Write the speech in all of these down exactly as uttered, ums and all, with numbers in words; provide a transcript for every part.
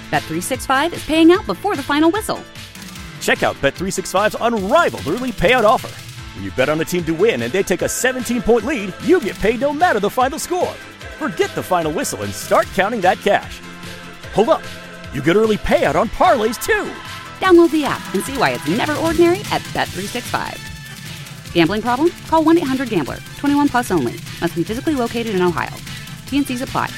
Bet three sixty-five is paying out before the final whistle. Check out Bet three sixty-five's unrivaled early payout offer. When you bet on a team to win and they take a seventeen-point lead, you get paid no matter the final score. Forget the final whistle and start counting that cash. Hold up. You get early payout on parlays, too. Download the app and see why it's never ordinary at Bet three sixty-five. Gambling problem? Call one eight hundred gambler. twenty-one plus only. Must be physically located in Ohio. T N Cs apply.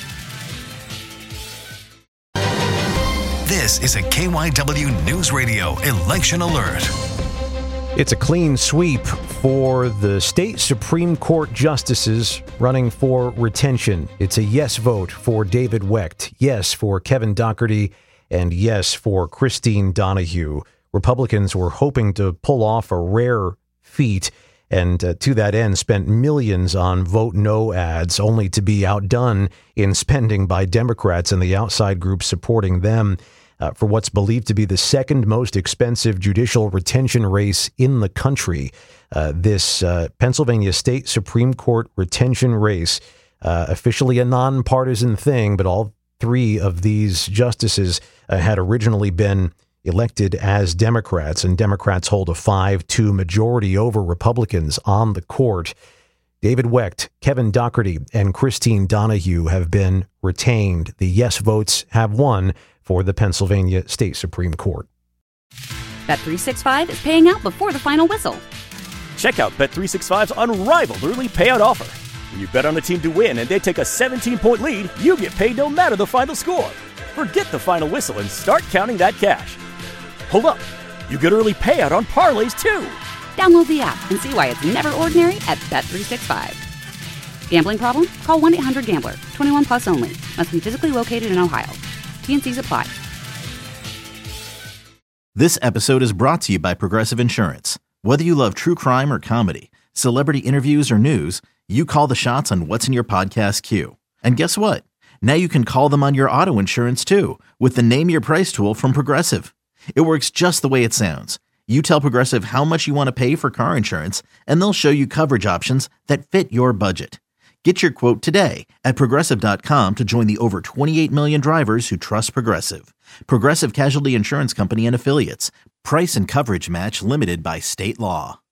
This is a K Y W News Radio Election Alert. It's a clean sweep for the state Supreme Court justices running for retention. It's a yes vote for David Wecht, yes for Kevin Dougherty, and yes for Christine Donahue. Republicans were hoping to pull off a rare feat and uh, to that end spent millions on vote no ads, only to be outdone in spending by Democrats and the outside group supporting them uh, for what's believed to be the second most expensive judicial retention race in the country. Uh, this uh, Pennsylvania State Supreme Court retention race, uh, officially a nonpartisan thing, but all three of these justices uh, had originally been elected as Democrats, and Democrats hold a five two majority over Republicans on the court. David Wecht, Kevin Dougherty, and Christine Donahue have been retained. The yes votes have won for the Pennsylvania State Supreme Court. Bet three sixty-five is paying out before the final whistle. Check out Bet three sixty-five's unrivaled early payout offer. When you bet on a team to win and they take a seventeen-point lead, you get paid no matter the final score. Forget the final whistle and start counting that cash. Hold up. You get early payout on parlays, too. Download the app and see why it's never ordinary at Bet three sixty-five. Gambling problem? Call one eight hundred gambler. twenty-one plus only. Must be physically located in Ohio. T N Cs apply. This episode is brought to you by Progressive Insurance. Whether you love true crime or comedy, celebrity interviews or news, you call the shots on what's in your podcast queue. And guess what? Now you can call them on your auto insurance, too, with the Name Your Price tool from Progressive. It works just the way it sounds. You tell Progressive how much you want to pay for car insurance, and they'll show you coverage options that fit your budget. Get your quote today at Progressive dot com to join the over twenty-eight million drivers who trust Progressive. Progressive Casualty Insurance Company and Affiliates. Price and coverage match limited by state law.